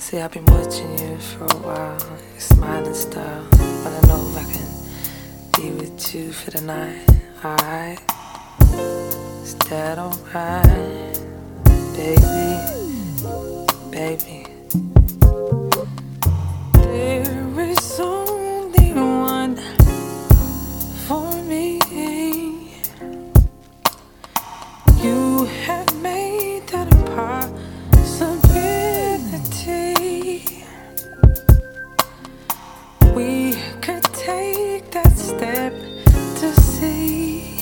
See, I've been watching you for a while, your smiling style. But I know if I can be with you for the night, alright? Is that alright? Baby, baby. There is only one for me. You have made that a possibility. We could take that step to see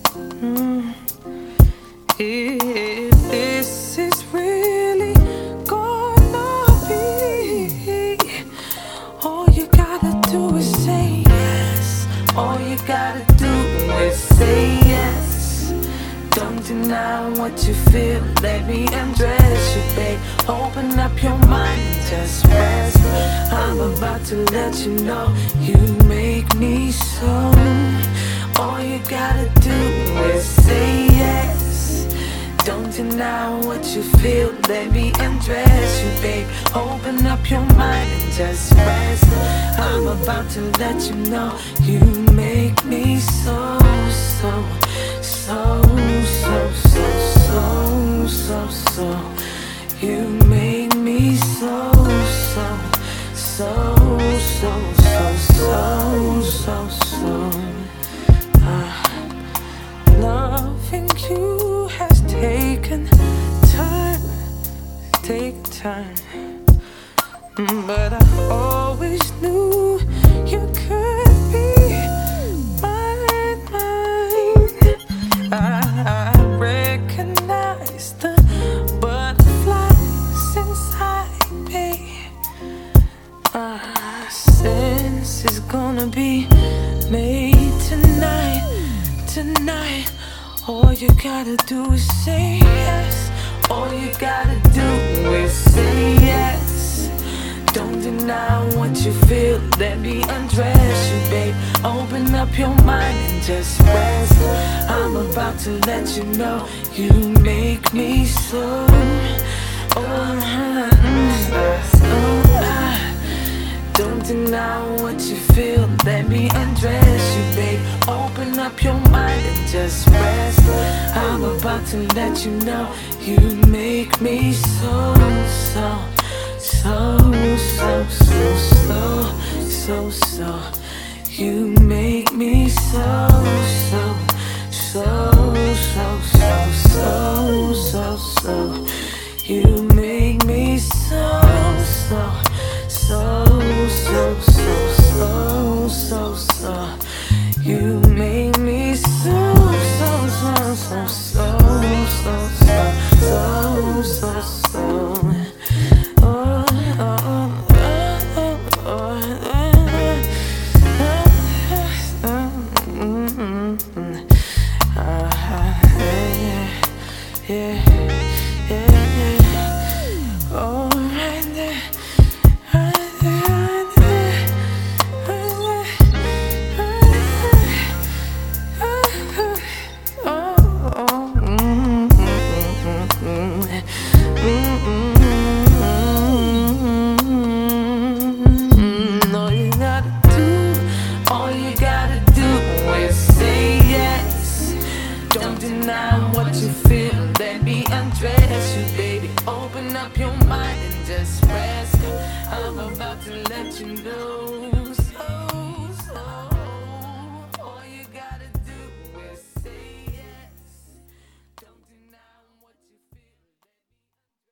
if this is really gonna be. All you gotta do is say yes. All you gotta do is say yes. Don't deny what you feel. Let me undress you, babe. Open up your mind and just rest. I'm about to let you know you make me so. All you gotta do is say yes. Don't deny what you feel. Let me undress you, babe. Open up your mind and just rest. I'm about to let you know you make me so, so, so, so, so, so, so, so. You make me so, so, so, so, so, so, so, so. Loving you has taken time, but I always knew you could be mine. I recognize the butterflies inside me. Sense is gonna be made tonight. All you gotta do is say yes. All you gotta do is say yes. Don't deny what you feel. Let me undress you, babe. Open up your mind and just rest. I'm about to let you know you make me so. Don't deny what you feel. Let me undress you, babe. Open up your mind and just rest. I'm about to let you know you make me so, so, so, so, so, so, so, so. You make me so, so, so, so, so, so, so, so. You make me so, so, so, so, so, so, so, so. You make me so, so, so, so, so, so, so, so, so. Oh, oh, oh, yeah, yeah. Oh, right there. All you gotta do is say yes. Don't deny what you feel. Let me undress you, baby. Open up your mind and just rest. I'm about to let you know